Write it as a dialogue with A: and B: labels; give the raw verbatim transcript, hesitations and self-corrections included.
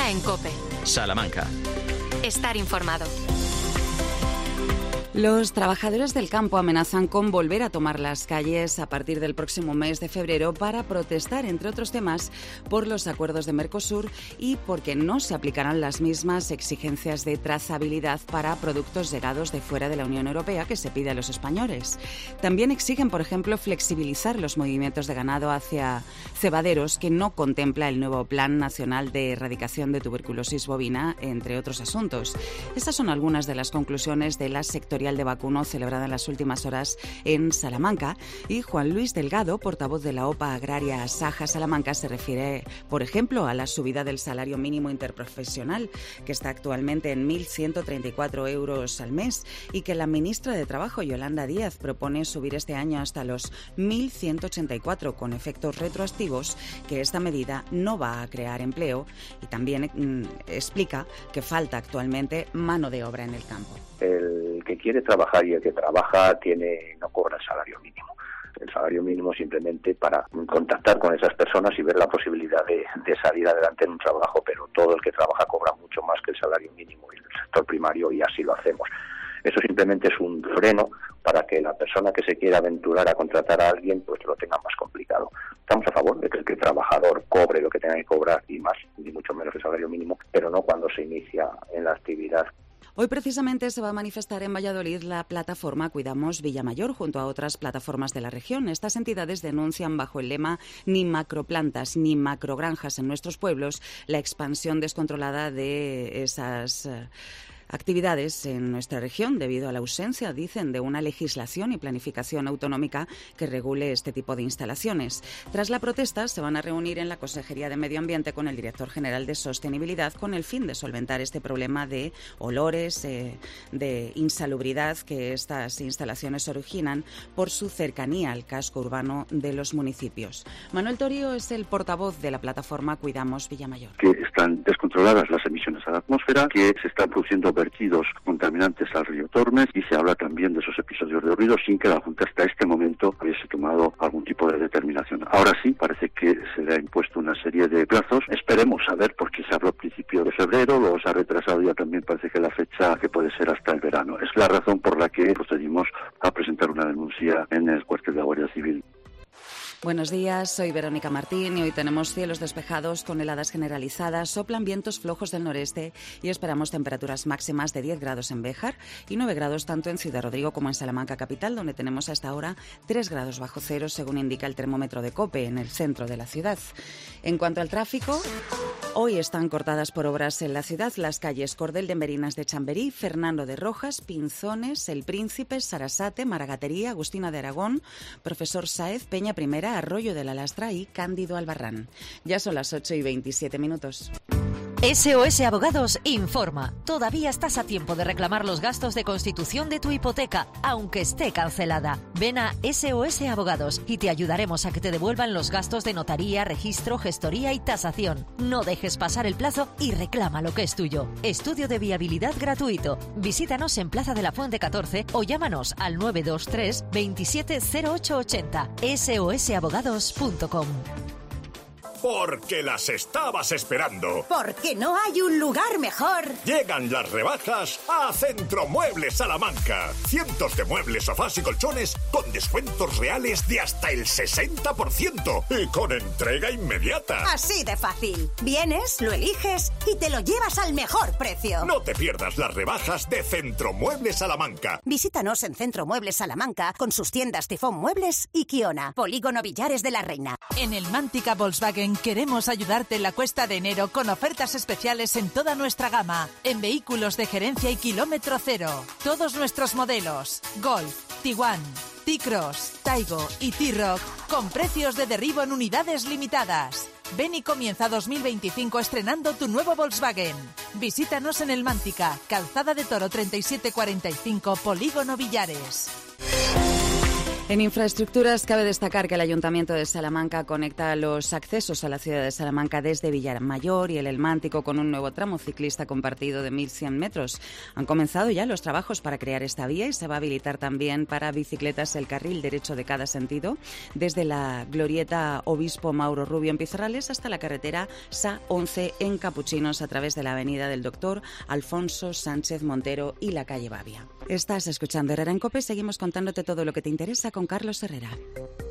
A: día en COPE.
B: Salamanca.
A: Estar informado.
C: Los trabajadores del campo amenazan con volver a tomar las calles a partir del próximo mes de febrero para protestar, entre otros temas, por los acuerdos de Mercosur y porque no se aplicarán las mismas exigencias de trazabilidad para productos llegados de fuera de la Unión Europea que se pide a los españoles. También exigen, por ejemplo, flexibilizar los movimientos de ganado hacia cebaderos que no contempla el nuevo Plan Nacional de Erradicación de Tuberculosis Bovina, entre otros asuntos. Estas son algunas de las conclusiones de la sectorial de vacuno celebrada en las últimas horas en Salamanca, y Juan Luis Delgado, portavoz de la OPA Agraria Saja Salamanca, se refiere, por ejemplo, a la subida del salario mínimo interprofesional, que está actualmente en mil ciento treinta y cuatro euros al mes, y que la ministra de Trabajo, Yolanda Díaz, propone subir este año hasta los mil ciento ochenta y cuatro, con efectos retroactivos, que esta medida no va a crear empleo, y también mmm, explica que falta actualmente mano de obra en el campo.
D: El que quiere trabajar y el que trabaja tiene no cobra el salario mínimo. El salario mínimo simplemente para contactar con esas personas y ver la posibilidad de, de salir adelante en un trabajo, pero todo el que trabaja cobra mucho más que el salario mínimo y el sector primario, y así lo hacemos. Eso simplemente es un freno para que la persona que se quiera aventurar a contratar a alguien pues lo tenga más complicado. Estamos a favor de que el, que el trabajador cobre lo que tenga que cobrar y más, ni mucho menos el salario mínimo, pero no cuando se inicia en la actividad.
C: Hoy precisamente se va a manifestar en Valladolid la plataforma Cuidamos Villamayor junto a otras plataformas de la región. Estas entidades denuncian bajo el lema "Ni macroplantas ni macrogranjas en nuestros pueblos" la expansión descontrolada de esas Uh, actividades en nuestra región debido a la ausencia, dicen, de una legislación y planificación autonómica que regule este tipo de instalaciones. Tras la protesta, se van a reunir en la Consejería de Medio Ambiente con el director general de Sostenibilidad con el fin de solventar este problema de olores, eh, de insalubridad que estas instalaciones originan por su cercanía al casco urbano de los municipios. Manuel Torío es el portavoz de la plataforma Cuidamos Villamayor.
E: Que están descontroladas las emisiones a la atmósfera, que se están produciendo vertidos contaminantes al río Tormes, y se habla también de esos episodios de ruido sin que la Junta hasta este momento hubiese tomado algún tipo de determinación. Ahora sí, parece que se le ha impuesto una serie de plazos. Esperemos a ver, porque se habló a principio de febrero, luego se ha retrasado ya también parece que la fecha que puede ser hasta el verano. Es la razón por la que procedimos a presentar una denuncia en el cuartel de la Guardia Civil.
C: Buenos días, soy Verónica Martín y hoy tenemos cielos despejados con heladas generalizadas, soplan vientos flojos del noreste y esperamos temperaturas máximas de diez grados en Béjar y nueve grados tanto en Ciudad Rodrigo como en Salamanca capital, donde tenemos hasta ahora tres grados bajo cero, según indica el termómetro de COPE en el centro de la ciudad. En cuanto al tráfico, hoy están cortadas por obras en la ciudad las calles Cordel de Merinas de Chamberí, Fernando de Rojas, Pinzones, El Príncipe, Sarasate, Maragatería, Agustina de Aragón, Profesor Sáez, Peña Primera, Arroyo de la Lastra y Cándido Albarrán. Ya son las ocho y veintisiete minutos.
F: S O S Abogados informa. Todavía estás a tiempo de reclamar los gastos de constitución de tu hipoteca, aunque esté cancelada. Ven a S O S Abogados y te ayudaremos a que te devuelvan los gastos de notaría, registro, gestoría y tasación. No dejes pasar el plazo y reclama lo que es tuyo. Estudio de viabilidad gratuito. Visítanos en Plaza de la Fuente catorce o llámanos al nueve dos tres, veintisiete cero ocho ochenta. S O S abogados punto com.
G: Porque las estabas esperando.
H: Porque no hay un lugar mejor.
G: Llegan las rebajas a Centromuebles Salamanca. Cientos de muebles, sofás y colchones con descuentos reales de hasta el sesenta por ciento y con entrega inmediata.
H: Así de fácil. Vienes, lo eliges y te lo llevas al mejor precio.
G: No te pierdas las rebajas de Centromuebles Salamanca.
H: Visítanos en Centromuebles Salamanca con sus tiendas Tifón Muebles y Kiona. Polígono Villares de la Reina.
I: En el Mántica Volkswagen queremos ayudarte en la cuesta de enero con ofertas especiales en toda nuestra gama, en vehículos de gerencia y kilómetro cero. Todos nuestros modelos, Golf, Tiguan, T-Cross, Taigo y T-Roc, con precios de derribo en unidades limitadas. Ven y comienza dos mil veinticinco estrenando tu nuevo Volkswagen. Visítanos en el Mántica, Calzada de Toro treinta y siete cuarenta y cinco, Polígono Villares.
C: En infraestructuras cabe destacar que el Ayuntamiento de Salamanca conecta los accesos a la ciudad de Salamanca desde Villamayor y el Elmántico con un nuevo tramo ciclista compartido de mil cien metros. Han comenzado ya los trabajos para crear esta vía y se va a habilitar también para bicicletas el carril derecho de cada sentido, desde la glorieta Obispo Mauro Rubio en Pizarrales hasta la carretera S A once en Capuchinos a través de la avenida del Doctor Alfonso Sánchez Montero y la calle Bavia. Estás escuchando Herrera en COPE, seguimos contándote todo lo que te interesa con Carlos Herrera.